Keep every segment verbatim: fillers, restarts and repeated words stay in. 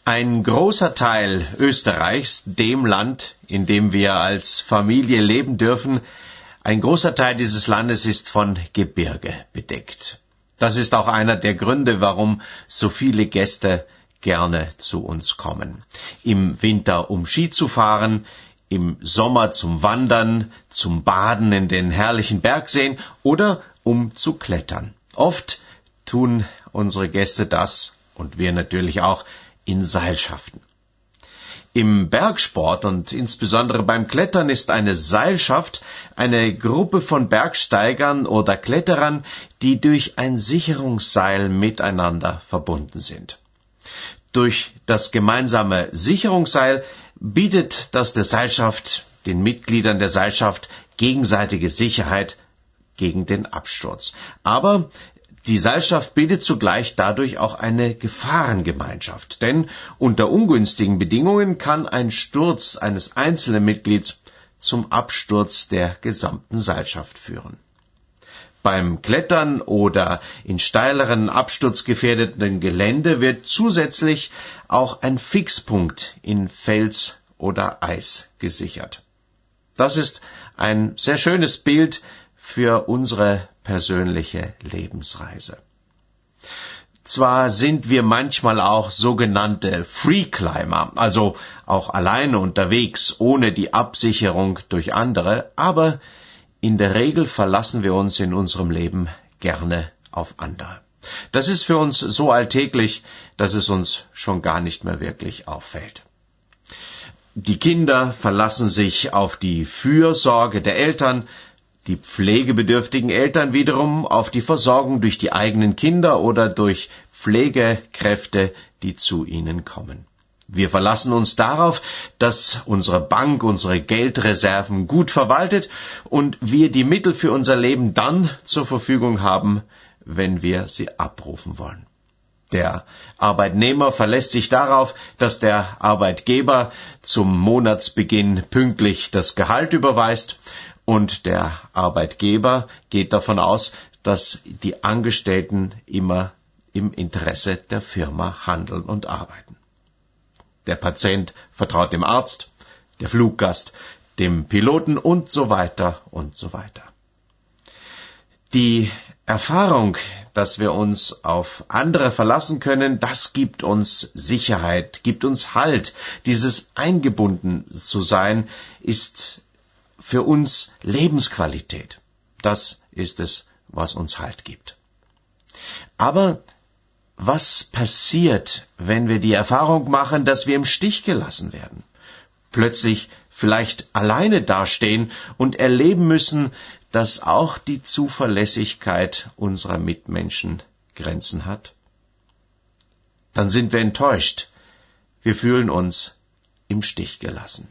Ein großer Teil Österreichs, dem Land, in dem wir als Familie leben dürfen, ein großer Teil dieses Landes ist von Gebirge bedeckt. Das ist auch einer der Gründe, warum so viele Gäste gerne zu uns kommen. Im Winter, um Ski zu fahren, im Sommer zum Wandern, zum Baden in den herrlichen Bergseen oder um zu klettern. Oft tun unsere Gäste das, und wir natürlich auch, in Seilschaften. Im Bergsport und insbesondere beim Klettern ist eine Seilschaft eine Gruppe von Bergsteigern oder Kletterern, die durch ein Sicherungsseil miteinander verbunden sind. Durch das gemeinsame Sicherungsseil bietet das der Seilschaft, den Mitgliedern der Seilschaft, gegenseitige Sicherheit gegen den Absturz. Aber die Seilschaft bildet zugleich dadurch auch eine Gefahrengemeinschaft, denn unter ungünstigen Bedingungen kann ein Sturz eines einzelnen Mitglieds zum Absturz der gesamten Seilschaft führen. Beim Klettern oder in steileren, absturzgefährdeten Gelände wird zusätzlich auch ein Fixpunkt in Fels oder Eis gesichert. Das ist ein sehr schönes Bild für unsere persönliche Lebensreise. Zwar sind wir manchmal auch sogenannte Freeclimber, also auch alleine unterwegs, ohne die Absicherung durch andere, aber in der Regel verlassen wir uns in unserem Leben gerne auf andere. Das ist für uns so alltäglich, dass es uns schon gar nicht mehr wirklich auffällt. Die Kinder verlassen sich auf die Fürsorge der Eltern, die pflegebedürftigen Eltern wiederum auf die Versorgung durch die eigenen Kinder oder durch Pflegekräfte, die zu ihnen kommen. Wir verlassen uns darauf, dass unsere Bank unsere Geldreserven gut verwaltet und wir die Mittel für unser Leben dann zur Verfügung haben, wenn wir sie abrufen wollen. Der Arbeitnehmer verlässt sich darauf, dass der Arbeitgeber zum Monatsbeginn pünktlich das Gehalt überweist, und der Arbeitgeber geht davon aus, dass die Angestellten immer im Interesse der Firma handeln und arbeiten. Der Patient vertraut dem Arzt, der Fluggast dem Piloten und so weiter und so weiter. Die Erfahrung, dass wir uns auf andere verlassen können, das gibt uns Sicherheit, gibt uns Halt. Dieses eingebunden zu sein, ist für uns Lebensqualität. Das ist es, was uns Halt gibt. Aber was passiert, wenn wir die Erfahrung machen, dass wir im Stich gelassen werden? Plötzlich vielleicht alleine dastehen und erleben müssen, dass auch die Zuverlässigkeit unserer Mitmenschen Grenzen hat? Dann sind wir enttäuscht. Wir fühlen uns im Stich gelassen.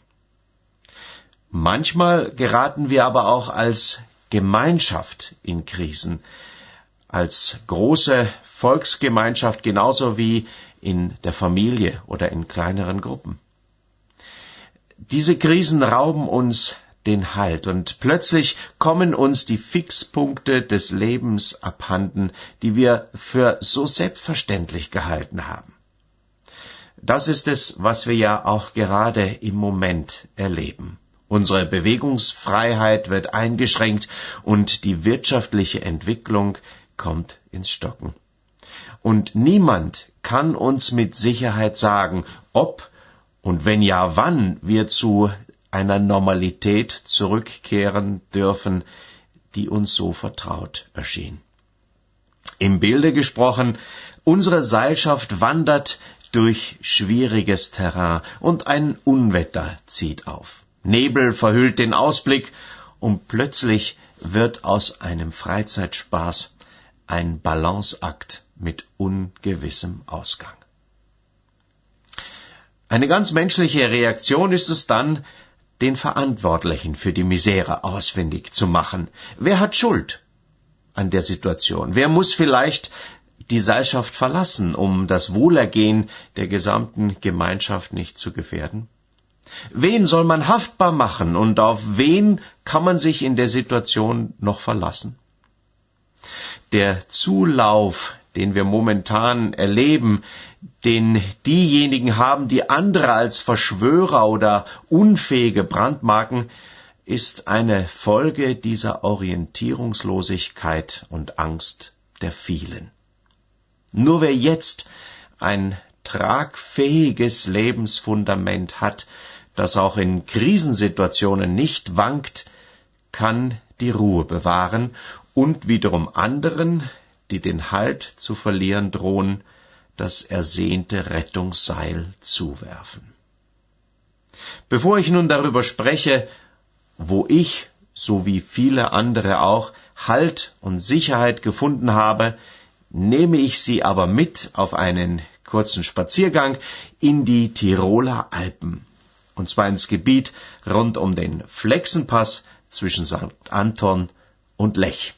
Manchmal geraten wir aber auch als Gemeinschaft in Krisen, als große Volksgemeinschaft genauso wie in der Familie oder in kleineren Gruppen. Diese Krisen rauben uns den Halt und plötzlich kommen uns die Fixpunkte des Lebens abhanden, die wir für so selbstverständlich gehalten haben. Das ist es, was wir ja auch gerade im Moment erleben. Unsere Bewegungsfreiheit wird eingeschränkt und die wirtschaftliche Entwicklung kommt ins Stocken. Und niemand kann uns mit Sicherheit sagen, ob und wenn ja, wann wir zu einer Normalität zurückkehren dürfen, die uns so vertraut erschien. Im Bilde gesprochen, unsere Seilschaft wandert durch schwieriges Terrain und ein Unwetter zieht auf. Nebel verhüllt den Ausblick und plötzlich wird aus einem Freizeitspaß ein Balanceakt mit ungewissem Ausgang. Eine ganz menschliche Reaktion ist es dann, den Verantwortlichen für die Misere ausfindig zu machen. Wer hat Schuld an der Situation? Wer muss vielleicht die Seilschaft verlassen, um das Wohlergehen der gesamten Gemeinschaft nicht zu gefährden? Wen soll man haftbar machen und auf wen kann man sich in der Situation noch verlassen? Der Zulauf den wir momentan erleben, den diejenigen haben, die andere als Verschwörer oder Unfähige brandmarken, ist eine Folge dieser Orientierungslosigkeit und Angst der vielen. Nur wer jetzt ein tragfähiges Lebensfundament hat, das auch in Krisensituationen nicht wankt, kann die Ruhe bewahren und wiederum anderen, die den Halt zu verlieren drohen, das ersehnte Rettungsseil zuwerfen. Bevor ich nun darüber spreche, wo ich, so wie viele andere auch, Halt und Sicherheit gefunden habe, nehme ich Sie aber mit auf einen kurzen Spaziergang in die Tiroler Alpen, und zwar ins Gebiet rund um den Flexenpass zwischen Sankt Anton und Lech.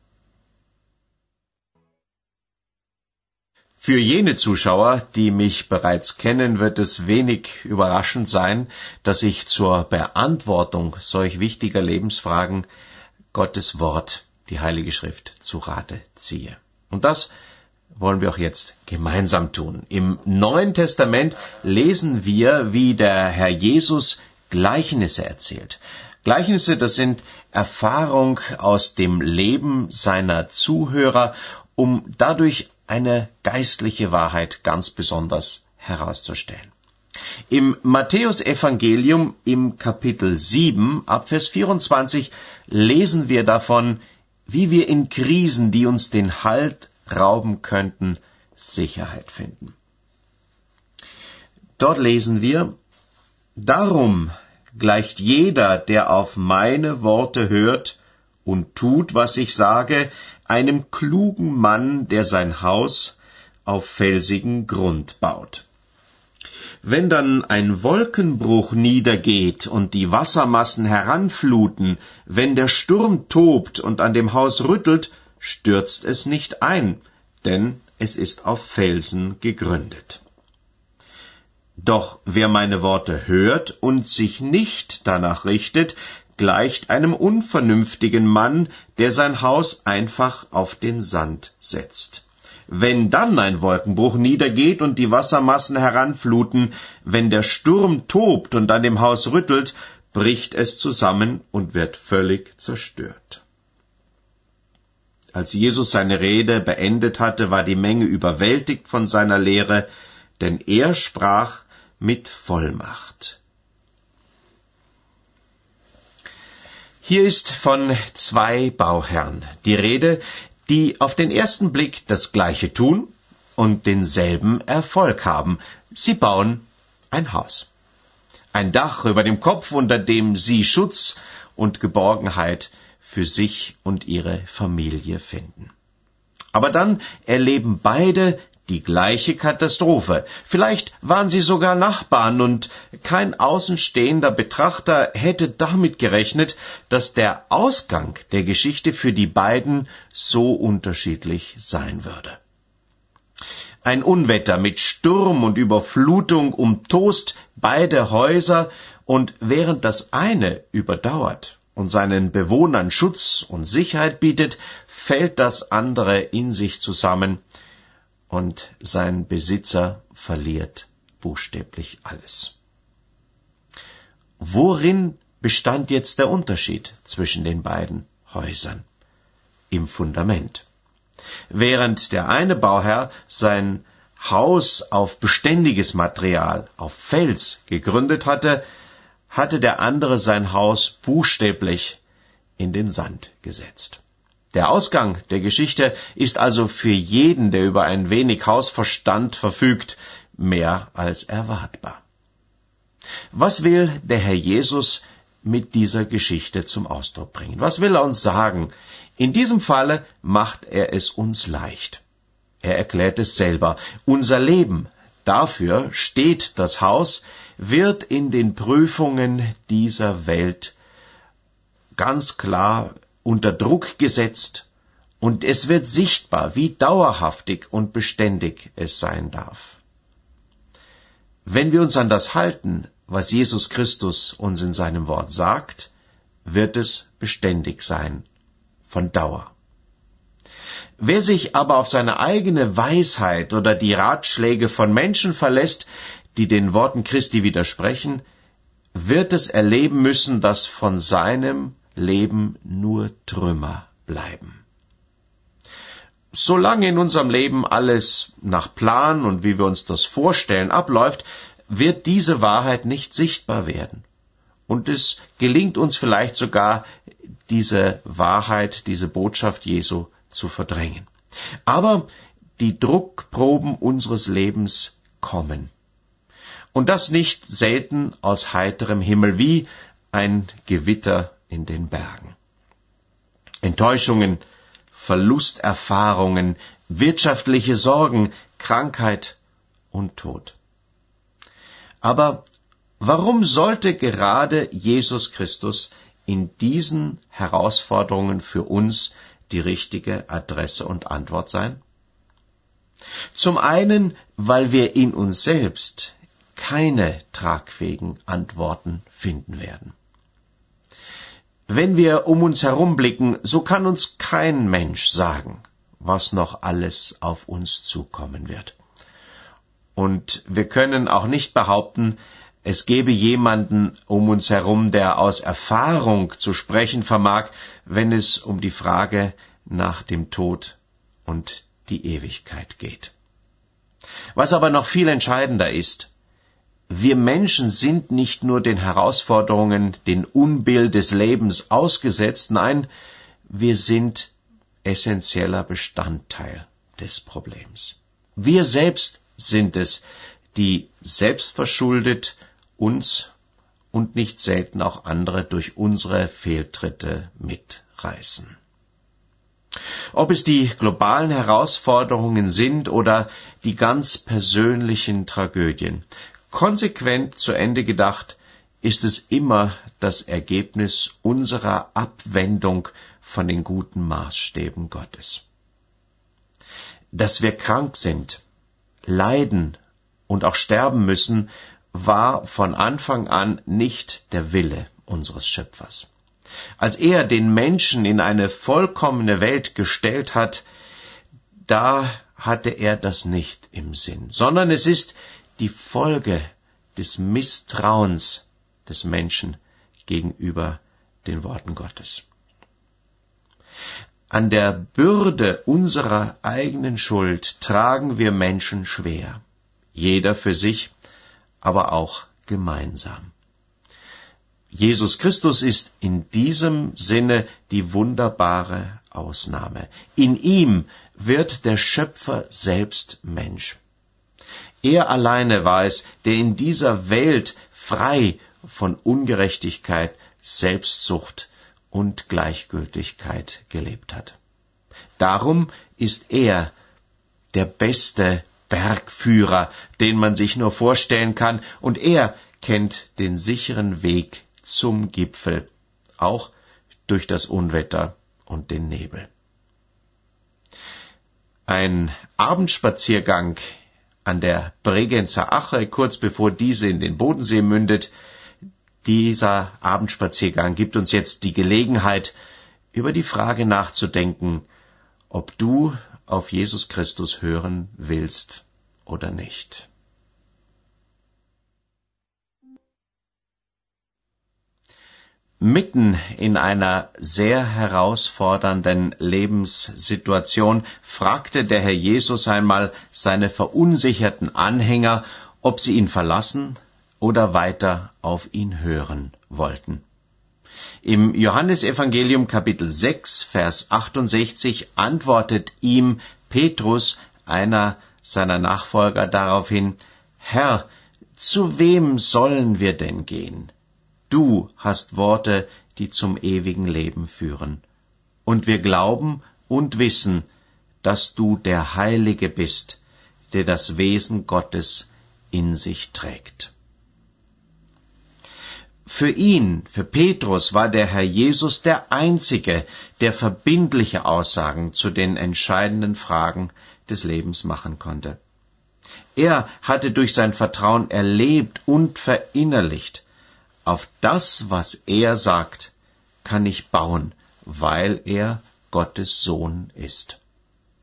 Für jene Zuschauer, die mich bereits kennen, wird es wenig überraschend sein, dass ich zur Beantwortung solch wichtiger Lebensfragen Gottes Wort, die Heilige Schrift, zu Rate ziehe. Und das wollen wir auch jetzt gemeinsam tun. Im Neuen Testament lesen wir, wie der Herr Jesus Gleichnisse erzählt. Gleichnisse, das sind Erfahrung aus dem Leben seiner Zuhörer, um dadurch eine geistliche Wahrheit ganz besonders herauszustellen. Im Matthäus-Evangelium im Kapitel sieben, ab Vers vierundzwanzig, lesen wir davon, wie wir in Krisen, die uns den Halt rauben könnten, Sicherheit finden. Dort lesen wir: Darum gleicht jeder, der auf meine Worte hört und tut, was ich sage, einem klugen Mann, der sein Haus auf felsigen Grund baut. Wenn dann ein Wolkenbruch niedergeht und die Wassermassen heranfluten, wenn der Sturm tobt und an dem Haus rüttelt, stürzt es nicht ein, denn es ist auf Felsen gegründet. Doch wer meine Worte hört und sich nicht danach richtet, gleicht einem unvernünftigen Mann, der sein Haus einfach auf den Sand setzt. Wenn dann ein Wolkenbruch niedergeht und die Wassermassen heranfluten, wenn der Sturm tobt und an dem Haus rüttelt, bricht es zusammen und wird völlig zerstört. Als Jesus seine Rede beendet hatte, war die Menge überwältigt von seiner Lehre, denn er sprach mit Vollmacht. Hier ist von zwei Bauherren die Rede, die auf den ersten Blick das Gleiche tun und denselben Erfolg haben. Sie bauen ein Haus. Ein Dach über dem Kopf, unter dem sie Schutz und Geborgenheit für sich und ihre Familie finden. Aber dann erleben beide die gleiche Katastrophe. Vielleicht waren sie sogar Nachbarn und kein außenstehender Betrachter hätte damit gerechnet, dass der Ausgang der Geschichte für die beiden so unterschiedlich sein würde. Ein Unwetter mit Sturm und Überflutung umtost beide Häuser, und während das eine überdauert und seinen Bewohnern Schutz und Sicherheit bietet, fällt das andere in sich zusammen, und sein Besitzer verliert buchstäblich alles. Worin bestand jetzt der Unterschied zwischen den beiden Häusern? Im Fundament. Während der eine Bauherr sein Haus auf beständiges Material, auf Fels gegründet hatte, hatte der andere sein Haus buchstäblich in den Sand gesetzt. Der Ausgang der Geschichte ist also für jeden, der über ein wenig Hausverstand verfügt, mehr als erwartbar. Was will der Herr Jesus mit dieser Geschichte zum Ausdruck bringen? Was will er uns sagen? In diesem Falle macht er es uns leicht. Er erklärt es selber. Unser Leben, dafür steht das Haus, wird in den Prüfungen dieser Welt ganz klar unter Druck gesetzt, und es wird sichtbar, wie dauerhaftig und beständig es sein darf. Wenn wir uns an das halten, was Jesus Christus uns in seinem Wort sagt, wird es beständig sein, von Dauer. Wer sich aber auf seine eigene Weisheit oder die Ratschläge von Menschen verlässt, die den Worten Christi widersprechen, wird es erleben müssen, dass von seinem Leben nur Trümmer bleiben. Solange in unserem Leben alles nach Plan und wie wir uns das vorstellen abläuft, wird diese Wahrheit nicht sichtbar werden. Und es gelingt uns vielleicht sogar, diese Wahrheit, diese Botschaft Jesu zu verdrängen. Aber die Druckproben unseres Lebens kommen. Und das nicht selten aus heiterem Himmel, wie ein Gewitter in den Bergen. Enttäuschungen, Verlusterfahrungen, wirtschaftliche Sorgen, Krankheit und Tod. Aber warum sollte gerade Jesus Christus in diesen Herausforderungen für uns die richtige Adresse und Antwort sein? Zum einen, weil wir in uns selbst keine tragfähigen Antworten finden werden. Wenn wir um uns herum blicken, so kann uns kein Mensch sagen, was noch alles auf uns zukommen wird. Und wir können auch nicht behaupten, es gebe jemanden um uns herum, der aus Erfahrung zu sprechen vermag, wenn es um die Frage nach dem Tod und die Ewigkeit geht. Was aber noch viel entscheidender ist, wir Menschen sind nicht nur den Herausforderungen, den Unbill des Lebens ausgesetzt, nein, wir sind essentieller Bestandteil des Problems. Wir selbst sind es, die selbstverschuldet uns und nicht selten auch andere durch unsere Fehltritte mitreißen. Ob es die globalen Herausforderungen sind oder die ganz persönlichen Tragödien, konsequent zu Ende gedacht, ist es immer das Ergebnis unserer Abwendung von den guten Maßstäben Gottes. Dass wir krank sind, leiden und auch sterben müssen, war von Anfang an nicht der Wille unseres Schöpfers. Als er den Menschen in eine vollkommene Welt gestellt hat, da hatte er das nicht im Sinn, sondern es ist die Folge des Misstrauens des Menschen gegenüber den Worten Gottes. An der Bürde unserer eigenen Schuld tragen wir Menschen schwer, jeder für sich, aber auch gemeinsam. Jesus Christus ist in diesem Sinne die wunderbare Ausnahme. In ihm wird der Schöpfer selbst Mensch. Er alleine war es, der in dieser Welt frei von Ungerechtigkeit, Selbstsucht und Gleichgültigkeit gelebt hat. Darum ist er der beste Bergführer, den man sich nur vorstellen kann, und er kennt den sicheren Weg zum Gipfel, auch durch das Unwetter und den Nebel. Ein Abendspaziergang an der Bregenzer Ache, kurz bevor diese in den Bodensee mündet, dieser Abendspaziergang gibt uns jetzt die Gelegenheit, über die Frage nachzudenken, ob du auf Jesus Christus hören willst oder nicht. Mitten in einer sehr herausfordernden Lebenssituation fragte der Herr Jesus einmal seine verunsicherten Anhänger, ob sie ihn verlassen oder weiter auf ihn hören wollten. Im Johannesevangelium Kapitel sechs, Vers achtundsechzig antwortet ihm Petrus, einer seiner Nachfolger, daraufhin: Herr, zu wem sollen wir denn gehen? Du hast Worte, die zum ewigen Leben führen. Und wir glauben und wissen, dass du der Heilige bist, der das Wesen Gottes in sich trägt. Für ihn, für Petrus, war der Herr Jesus der Einzige, der verbindliche Aussagen zu den entscheidenden Fragen des Lebens machen konnte. Er hatte durch sein Vertrauen erlebt und verinnerlicht: Auf das, was er sagt, kann ich bauen, weil er Gottes Sohn ist.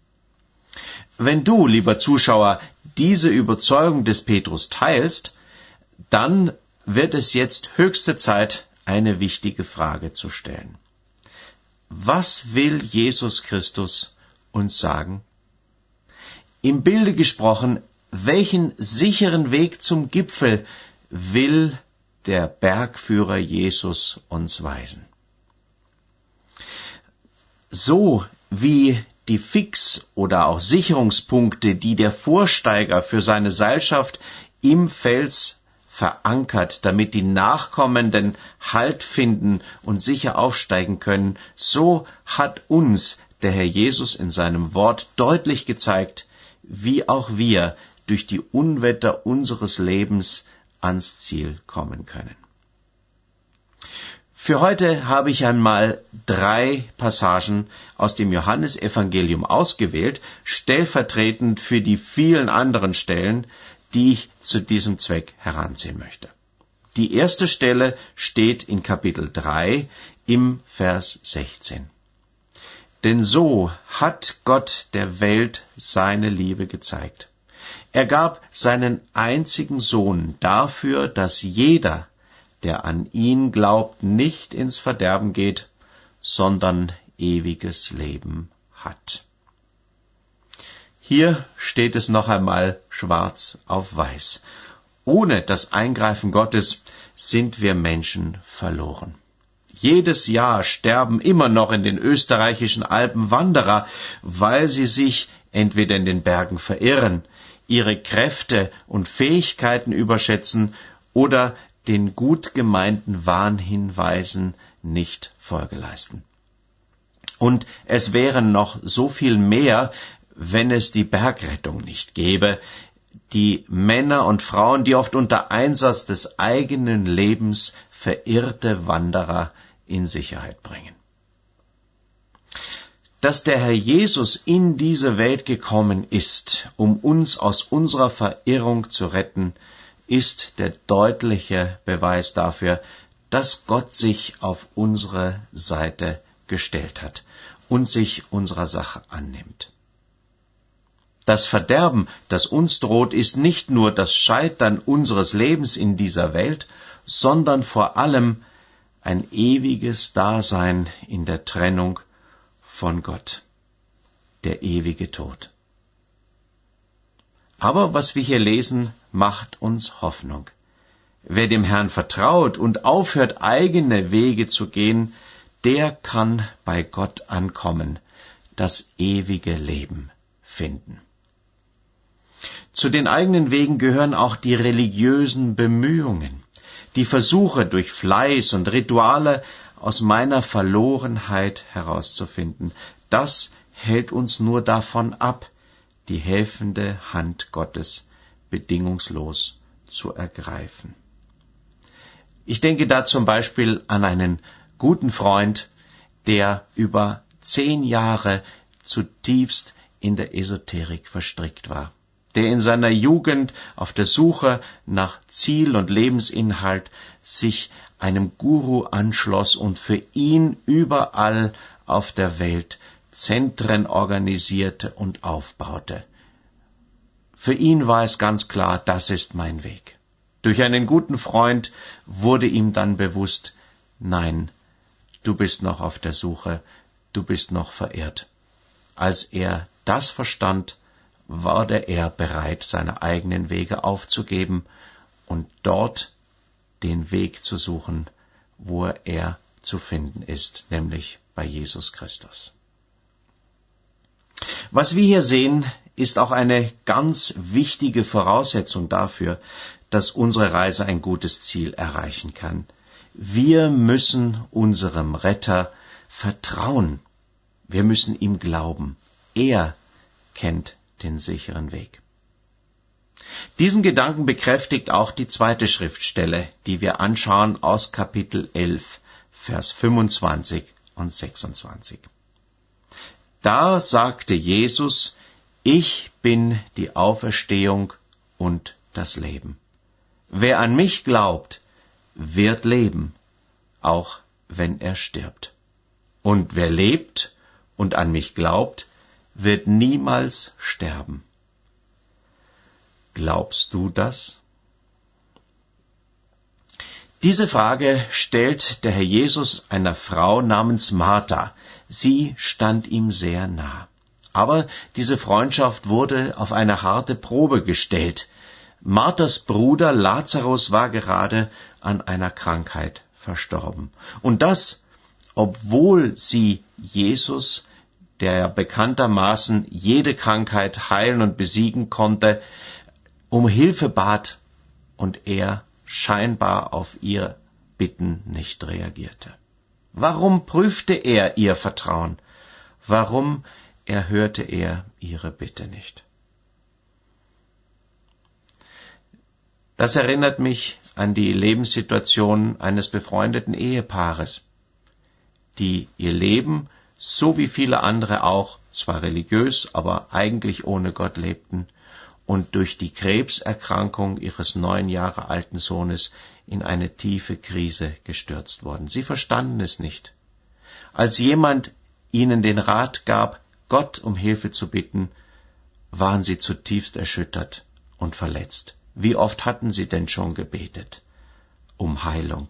Wenn du, lieber Zuschauer, diese Überzeugung des Petrus teilst, dann wird es jetzt höchste Zeit, eine wichtige Frage zu stellen. Was will Jesus Christus uns sagen? Im Bilde gesprochen, welchen sicheren Weg zum Gipfel will der Bergführer Jesus uns weisen? So wie die Fix- oder auch Sicherungspunkte, die der Vorsteiger für seine Seilschaft im Fels verankert, damit die Nachkommenden Halt finden und sicher aufsteigen können, so hat uns der Herr Jesus in seinem Wort deutlich gezeigt, wie auch wir durch die Unwetter unseres Lebens ans Ziel kommen können. Für heute habe ich einmal drei Passagen aus dem Johannesevangelium ausgewählt, stellvertretend für die vielen anderen Stellen, die ich zu diesem Zweck heranziehen möchte. Die erste Stelle steht in Kapitel drei im Vers sechzehn. Denn so hat Gott der Welt seine Liebe gezeigt. Er gab seinen einzigen Sohn dafür, dass jeder, der an ihn glaubt, nicht ins Verderben geht, sondern ewiges Leben hat. Hier steht es noch einmal schwarz auf weiß. Ohne das Eingreifen Gottes sind wir Menschen verloren. Jedes Jahr sterben immer noch in den österreichischen Alpen Wanderer, weil sie sich entweder in den Bergen verirren, ihre Kräfte und Fähigkeiten überschätzen oder den gut gemeinten Warnhinweisen nicht Folge leisten. Und es wären noch so viel mehr, wenn es die Bergrettung nicht gäbe, die Männer und Frauen, die oft unter Einsatz des eigenen Lebens verirrte Wanderer in Sicherheit bringen. Dass der Herr Jesus in diese Welt gekommen ist, um uns aus unserer Verirrung zu retten, ist der deutliche Beweis dafür, dass Gott sich auf unsere Seite gestellt hat und sich unserer Sache annimmt. Das Verderben, das uns droht, ist nicht nur das Scheitern unseres Lebens in dieser Welt, sondern vor allem ein ewiges Dasein in der Trennung von Gott, der ewige Tod. Aber was wir hier lesen, macht uns Hoffnung. Wer dem Herrn vertraut und aufhört, eigene Wege zu gehen, der kann bei Gott ankommen, das ewige Leben finden. Zu den eigenen Wegen gehören auch die religiösen Bemühungen, die Versuche, durch Fleiß und Rituale aus meiner Verlorenheit herauszufinden. Das hält uns nur davon ab, die helfende Hand Gottes bedingungslos zu ergreifen. Ich denke da zum Beispiel an einen guten Freund, der über zehn Jahre zutiefst in der Esoterik verstrickt war, der in seiner Jugend auf der Suche nach Ziel und Lebensinhalt sich einem Guru anschloss und für ihn überall auf der Welt Zentren organisierte und aufbaute. Für ihn war es ganz klar, das ist mein Weg. Durch einen guten Freund wurde ihm dann bewusst, nein, du bist noch auf der Suche, du bist noch verirrt. Als er das verstand, war er bereit, seine eigenen Wege aufzugeben und dort den Weg zu suchen, wo er zu finden ist, nämlich bei Jesus Christus. Was wir hier sehen, ist auch eine ganz wichtige Voraussetzung dafür, dass unsere Reise ein gutes Ziel erreichen kann. Wir müssen unserem Retter vertrauen. Wir müssen ihm glauben. Er kennt den sicheren Weg. Diesen Gedanken bekräftigt auch die zweite Schriftstelle, die wir anschauen aus Kapitel elf, Vers fünfundzwanzig und sechsundzwanzig. Da sagte Jesus, ich bin die Auferstehung und das Leben. Wer an mich glaubt, wird leben, auch wenn er stirbt. Und wer lebt und an mich glaubt, wird niemals sterben. Glaubst du das? Diese Frage stellt der Herr Jesus einer Frau namens Martha. Sie stand ihm sehr nah. Aber diese Freundschaft wurde auf eine harte Probe gestellt. Marthas Bruder Lazarus war gerade an einer Krankheit verstorben. Und das, obwohl sie Jesus, der bekanntermaßen jede Krankheit heilen und besiegen konnte, um Hilfe bat und er scheinbar auf ihr Bitten nicht reagierte. Warum prüfte er ihr Vertrauen? Warum erhörte er ihre Bitte nicht? Das erinnert mich an die Lebenssituation eines befreundeten Ehepaares, die ihr Leben, so wie viele andere auch, zwar religiös, aber eigentlich ohne Gott lebten und durch die Krebserkrankung ihres neun Jahre alten Sohnes in eine tiefe Krise gestürzt wurden. Sie verstanden es nicht. Als jemand ihnen den Rat gab, Gott um Hilfe zu bitten, waren sie zutiefst erschüttert und verletzt. Wie oft hatten sie denn schon gebetet um Heilung?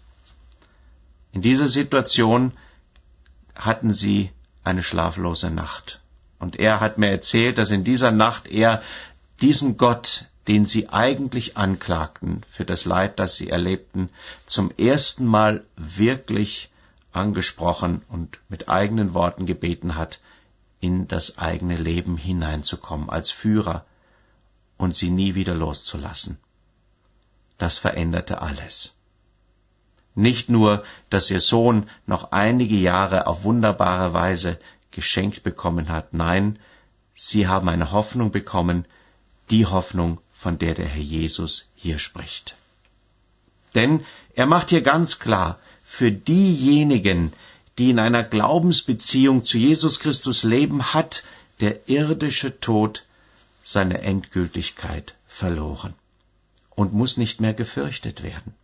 In dieser Situation hatten sie eine schlaflose Nacht. Und er hat mir erzählt, dass in dieser Nacht er diesem Gott, den sie eigentlich anklagten für das Leid, das sie erlebten, zum ersten Mal wirklich angesprochen und mit eigenen Worten gebeten hat, in das eigene Leben hineinzukommen als Führer und sie nie wieder loszulassen. Das veränderte alles. Nicht nur, dass ihr Sohn noch einige Jahre auf wunderbare Weise geschenkt bekommen hat, nein, sie haben eine Hoffnung bekommen, die Hoffnung, von der der Herr Jesus hier spricht. Denn er macht hier ganz klar, für diejenigen, die in einer Glaubensbeziehung zu Jesus Christus leben, hat der irdische Tod seine Endgültigkeit verloren und muss nicht mehr gefürchtet werden.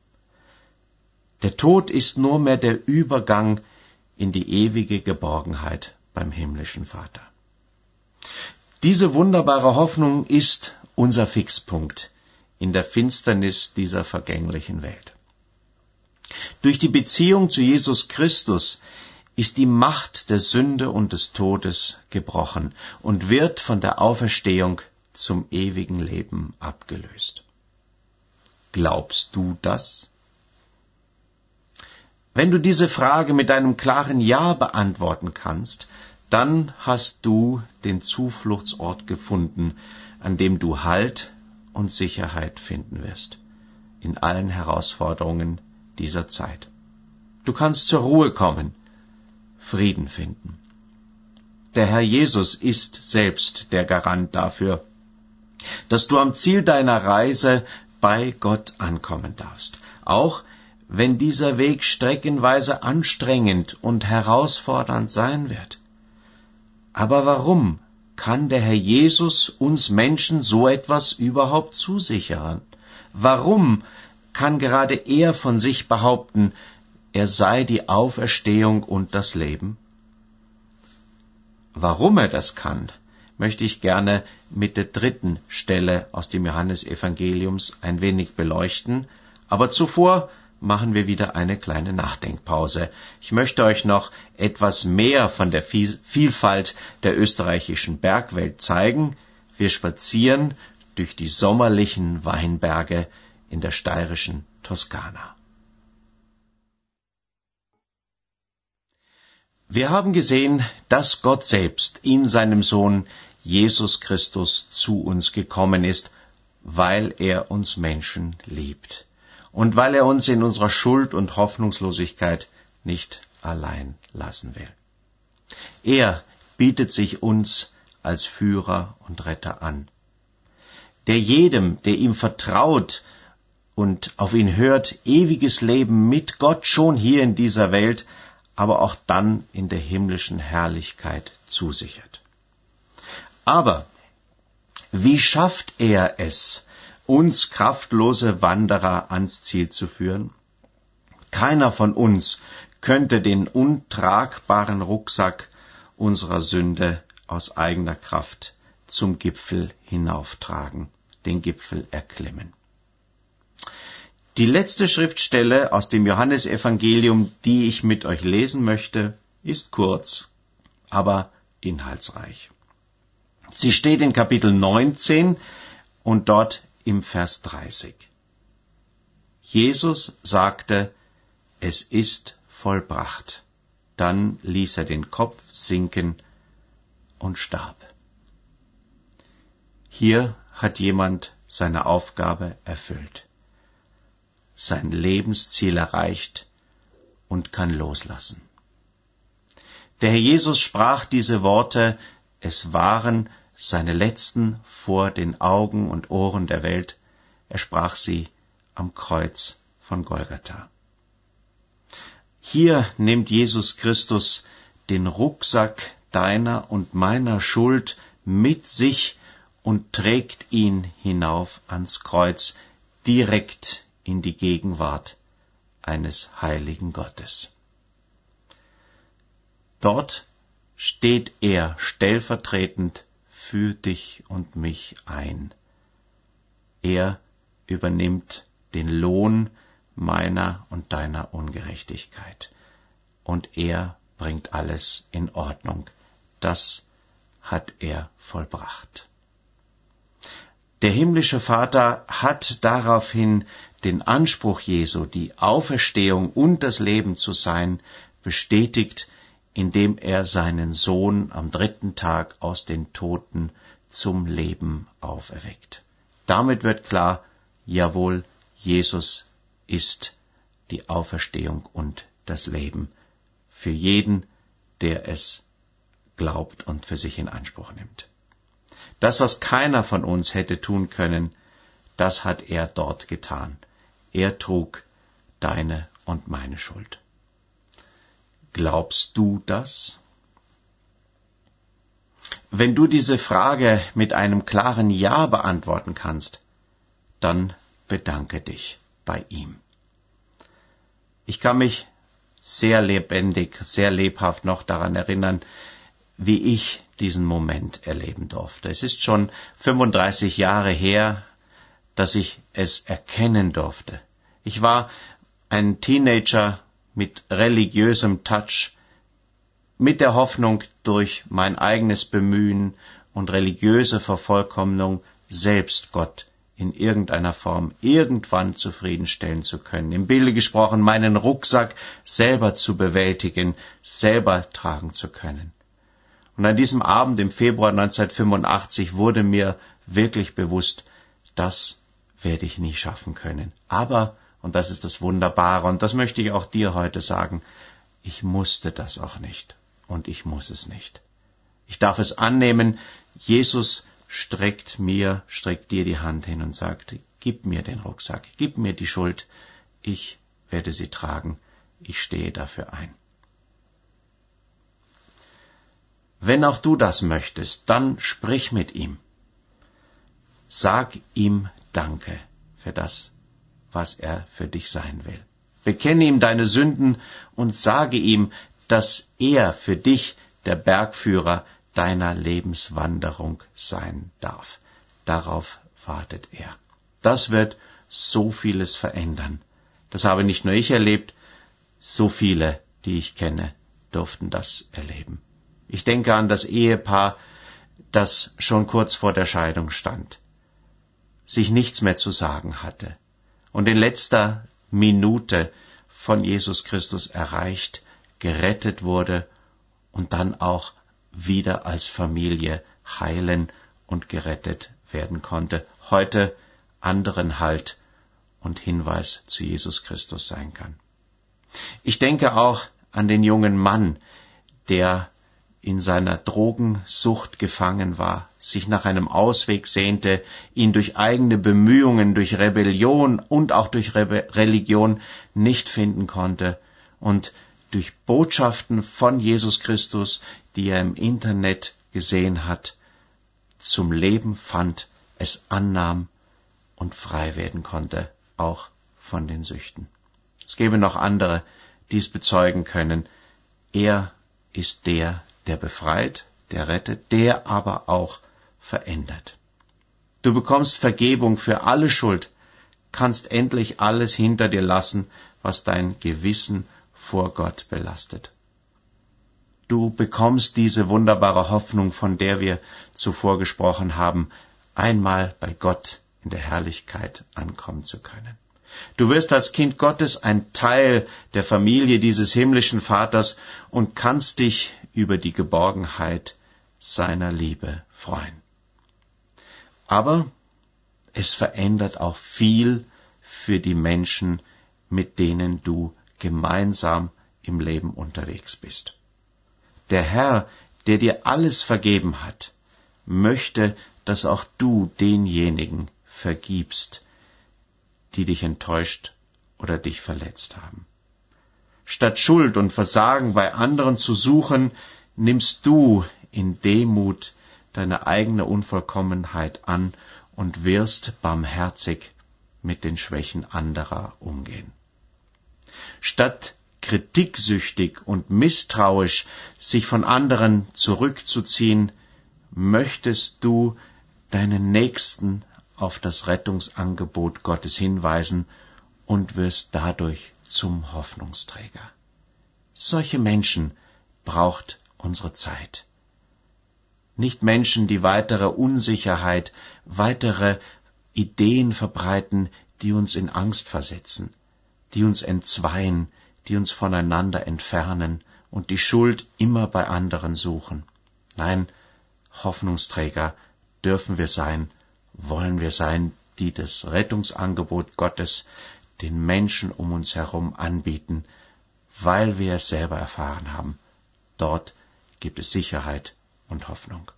Der Tod ist nur mehr der Übergang in die ewige Geborgenheit beim himmlischen Vater. Diese wunderbare Hoffnung ist unser Fixpunkt in der Finsternis dieser vergänglichen Welt. Durch die Beziehung zu Jesus Christus ist die Macht der Sünde und des Todes gebrochen und wird von der Auferstehung zum ewigen Leben abgelöst. Glaubst du das? Wenn du diese Frage mit einem klaren Ja beantworten kannst, dann hast du den Zufluchtsort gefunden, an dem du Halt und Sicherheit finden wirst, in allen Herausforderungen dieser Zeit. Du kannst zur Ruhe kommen, Frieden finden. Der Herr Jesus ist selbst der Garant dafür, dass du am Ziel deiner Reise bei Gott ankommen darfst, auch wenn dieser Weg streckenweise anstrengend und herausfordernd sein wird. Aber warum kann der Herr Jesus uns Menschen so etwas überhaupt zusichern? Warum kann gerade er von sich behaupten, er sei die Auferstehung und das Leben? Warum er das kann, möchte ich gerne mit der dritten Stelle aus dem Johannesevangeliums ein wenig beleuchten. Aber zuvor machen wir wieder eine kleine Nachdenkpause. Ich möchte euch noch etwas mehr von der Vielfalt der österreichischen Bergwelt zeigen. Wir spazieren durch die sommerlichen Weinberge in der steirischen Toskana. Wir haben gesehen, dass Gott selbst in seinem Sohn Jesus Christus zu uns gekommen ist, weil er uns Menschen liebt und weil er uns in unserer Schuld und Hoffnungslosigkeit nicht allein lassen will. Er bietet sich uns als Führer und Retter an, der jedem, der ihm vertraut und auf ihn hört, ewiges Leben mit Gott schon hier in dieser Welt, aber auch dann in der himmlischen Herrlichkeit zusichert. Aber wie schafft er es, uns kraftlose Wanderer ans Ziel zu führen? Keiner von uns könnte den untragbaren Rucksack unserer Sünde aus eigener Kraft zum Gipfel hinauftragen, den Gipfel erklimmen. Die letzte Schriftstelle aus dem Johannesevangelium, die ich mit euch lesen möchte, ist kurz, aber inhaltsreich. Sie steht in Kapitel neunzehn und dort im Vers dreißig. Jesus sagte, es ist vollbracht. Dann ließ er den Kopf sinken und starb. Hier hat jemand seine Aufgabe erfüllt, sein Lebensziel erreicht und kann loslassen. Der Herr Jesus sprach diese Worte, es waren seine letzten vor den Augen und Ohren der Welt. Er sprach sie am Kreuz von Golgatha. Hier nimmt Jesus Christus den Rucksack deiner und meiner Schuld mit sich und trägt ihn hinauf ans Kreuz, direkt in die Gegenwart eines heiligen Gottes. Dort steht er stellvertretend für dich und mich ein. Er übernimmt den Lohn meiner und deiner Ungerechtigkeit. Und er bringt alles in Ordnung. Das hat er vollbracht. Der himmlische Vater hat daraufhin den Anspruch Jesu, die Auferstehung und das Leben zu sein, bestätigt, indem er seinen Sohn am dritten Tag aus den Toten zum Leben auferweckt. Damit wird klar, jawohl, Jesus ist die Auferstehung und das Leben für jeden, der es glaubt und für sich in Anspruch nimmt. Das, was keiner von uns hätte tun können, das hat er dort getan. Er trug deine und meine Schuld. Glaubst du das? Wenn du diese Frage mit einem klaren Ja beantworten kannst, dann bedanke dich bei ihm. Ich kann mich sehr lebendig, sehr lebhaft noch daran erinnern, wie ich diesen Moment erleben durfte. Es ist schon fünfunddreißig Jahre her, dass ich es erkennen durfte. Ich war ein Teenager mit religiösem Touch, mit der Hoffnung, durch mein eigenes Bemühen und religiöse Vervollkommnung selbst Gott in irgendeiner Form irgendwann zufriedenstellen zu können. Im Bilde gesprochen, meinen Rucksack selber zu bewältigen, selber tragen zu können. Und an diesem Abend im Februar neunzehnhundertfünfundachtzig wurde mir wirklich bewusst, das werde ich nie schaffen können. Aber, und das ist das Wunderbare, und das möchte ich auch dir heute sagen, ich musste das auch nicht und ich muss es nicht. Ich darf es annehmen, Jesus streckt mir, streckt dir die Hand hin und sagt, gib mir den Rucksack, gib mir die Schuld, ich werde sie tragen, ich stehe dafür ein. Wenn auch du das möchtest, dann sprich mit ihm. Sag ihm Danke für das, was er für dich sein will. Bekenne ihm deine Sünden und sage ihm, dass er für dich der Bergführer deiner Lebenswanderung sein darf. Darauf wartet er. Das wird so vieles verändern. Das habe nicht nur ich erlebt, so viele, die ich kenne, durften das erleben. Ich denke an das Ehepaar, das schon kurz vor der Scheidung stand, sich nichts mehr zu sagen hatte und in letzter Minute von Jesus Christus erreicht, gerettet wurde und dann auch wieder als Familie heilen und gerettet werden konnte, heute anderen Halt und Hinweis zu Jesus Christus sein kann. Ich denke auch an den jungen Mann, der in seiner Drogensucht gefangen war, sich nach einem Ausweg sehnte, ihn durch eigene Bemühungen, durch Rebellion und auch durch Re- Religion nicht finden konnte und durch Botschaften von Jesus Christus, die er im Internet gesehen hat, zum Leben fand, es annahm und frei werden konnte, auch von den Süchten. Es gäbe noch andere, die es bezeugen können. Er ist der, der befreit, der rettet, der aber auch verändert. Du bekommst Vergebung für alle Schuld, kannst endlich alles hinter dir lassen, was dein Gewissen vor Gott belastet. Du bekommst diese wunderbare Hoffnung, von der wir zuvor gesprochen haben, einmal bei Gott in der Herrlichkeit ankommen zu können. Du wirst als Kind Gottes ein Teil der Familie dieses himmlischen Vaters und kannst dich über die Geborgenheit seiner Liebe freuen. Aber es verändert auch viel für die Menschen, mit denen du gemeinsam im Leben unterwegs bist. Der Herr, der dir alles vergeben hat, möchte, dass auch du denjenigen vergibst, die dich enttäuscht oder dich verletzt haben. Statt Schuld und Versagen bei anderen zu suchen, nimmst du in Demut deine eigene Unvollkommenheit an und wirst barmherzig mit den Schwächen anderer umgehen. Statt kritiksüchtig und misstrauisch sich von anderen zurückzuziehen, möchtest du deinen Nächsten auf das Rettungsangebot Gottes hinweisen und wirst dadurch zum Hoffnungsträger. Solche Menschen braucht unsere Zeit. Nicht Menschen, die weitere Unsicherheit, weitere Ideen verbreiten, die uns in Angst versetzen, die uns entzweien, die uns voneinander entfernen und die Schuld immer bei anderen suchen. Nein, Hoffnungsträger dürfen wir sein, wollen wir sein, die das Rettungsangebot Gottes den Menschen um uns herum anbieten, weil wir es selber erfahren haben. Dort gibt es Sicherheit und Hoffnung.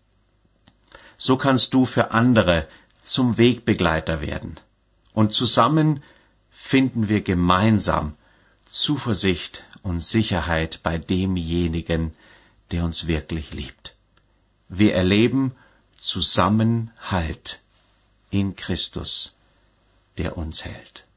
So kannst du für andere zum Wegbegleiter werden. Und zusammen finden wir gemeinsam Zuversicht und Sicherheit bei demjenigen, der uns wirklich liebt. Wir erleben Zusammenhalt in Christus, der uns hält.